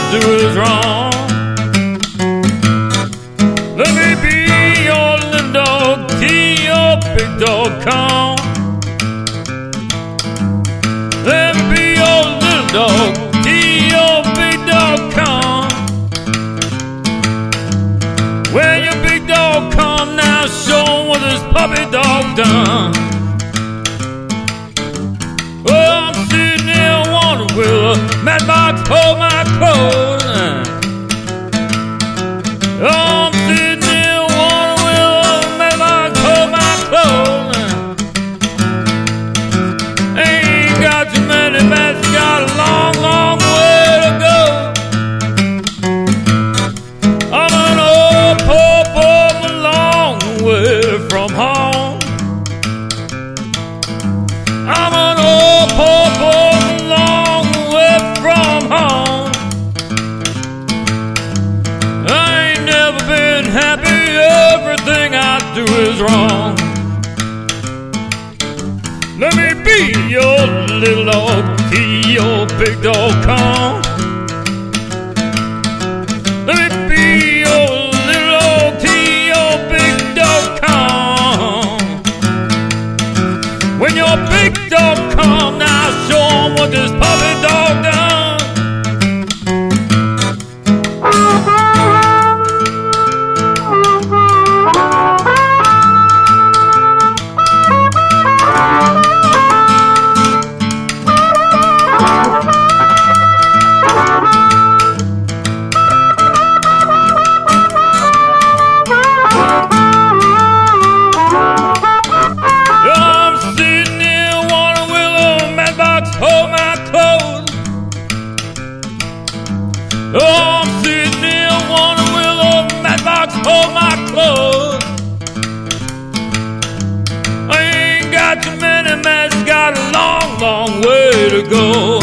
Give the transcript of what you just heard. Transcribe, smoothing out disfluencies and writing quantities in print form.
do is wrong. Let me be your little dog till your big dog come. Let me be your little dog till your big dog come. When your big dog come, now show him what this puppy dog done. Oh, I'm sitting here wondering, will a matchbox hold my clothes? Oh, I'm sitting here wondering, will a matchbox hold my clothes? Ain't got too many matches, got a long, long way to go. I'm an old poor boy, a long way from home. I'm an old poor boy, a long way from home. I ain't never been happy, everything I do is wrong. Let me be your little dog till your big dog come. Let me be your little dog till your big dog come. When your big dog come, now show him what this puppy dog done. Oh, I'm sitting here wondering, will a matchbox hold my clothes? I ain't got too many matches, got a long, long way to go.